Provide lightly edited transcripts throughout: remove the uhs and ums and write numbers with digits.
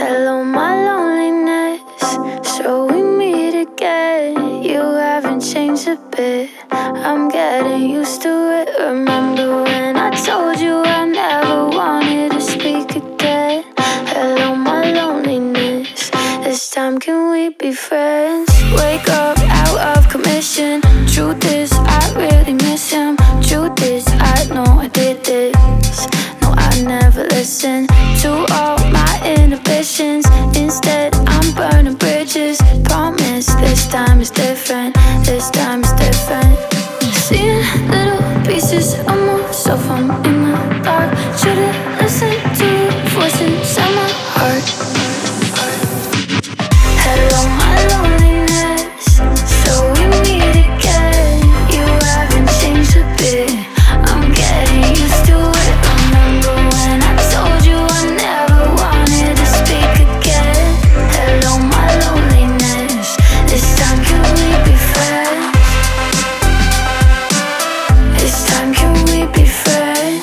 Hello, my loneliness. So we meet again. You haven't changed a bit. I'm getting used to it. Remember when I told you I never wanted to speak again? Hello, my loneliness. This time, can we be friends? Wake up out of commission. Truth is, I really miss him. Truth is, I know I did this. No, I never listened to all my inhibitions. Instead, I'm burning bridges. Promise this time is different. This time is different. Seeing little pieces of myself, I'm in the dark. Should've listened to the voice inside my heart. Hello, my loneliness. So we meet again. You haven't changed a bit. I'm getting used to it. Remember when I told you I never wanted to speak again? Hello, my loneliness. This time, can we be friends? This time, can we be friends?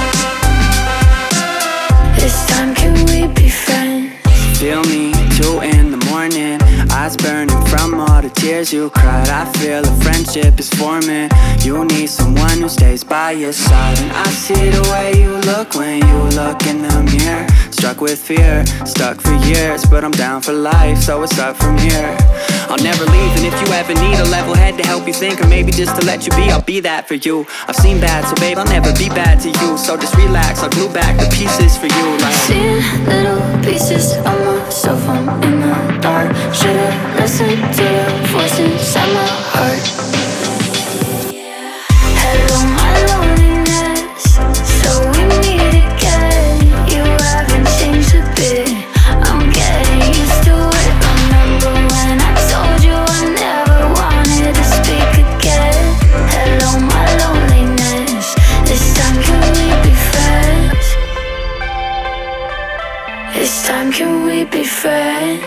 This time, can we be friends? Feel me, 2 in the morning, eyes burning from all the tears you cried. I feel a friendship is forming. You need someone who stays by your side. And I see the way you look when you look in the mirror. Struck with fear, stuck for years, but I'm down for life, so it's up from here. I'll never leave, and if you ever need a level head to help you think, or maybe just to let you be, I'll be that for you. I've seen bad, so babe, I'll never be bad to you. So just relax, I'll glue back the pieces for you. Like seeing little pieces of myself, I'm in the dark. Should've listened to the voice inside my heart. Hello, my loneliness. So we meet again. You haven't changed a bit. I'm getting used to it. Remember when I told you I never wanted to speak again? Hello, my loneliness. This time, can we be friends? This time, can we be friends?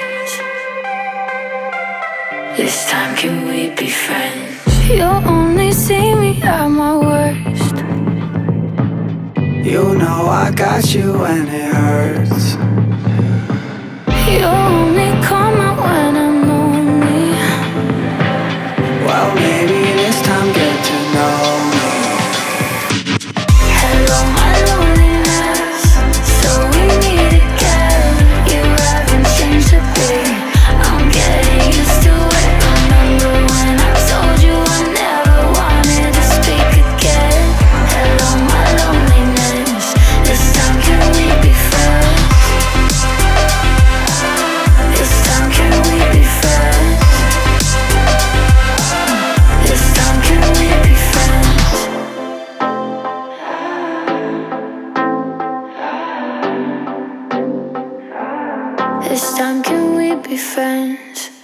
This time, can we be friends? You only see me at my worst. you know I got you when it hurts. You only come out when I'm lonely. Well, maybe this time get to know me. Hello, my loneliness. So we meet again. You haven't changed a bit. I'm getting used to it. Remember when I told you I never wanted to speak again? Hello, my loneliness. This time, can we be friends? This time, can we be friends? This time, can we be friends? This time, can we be friends?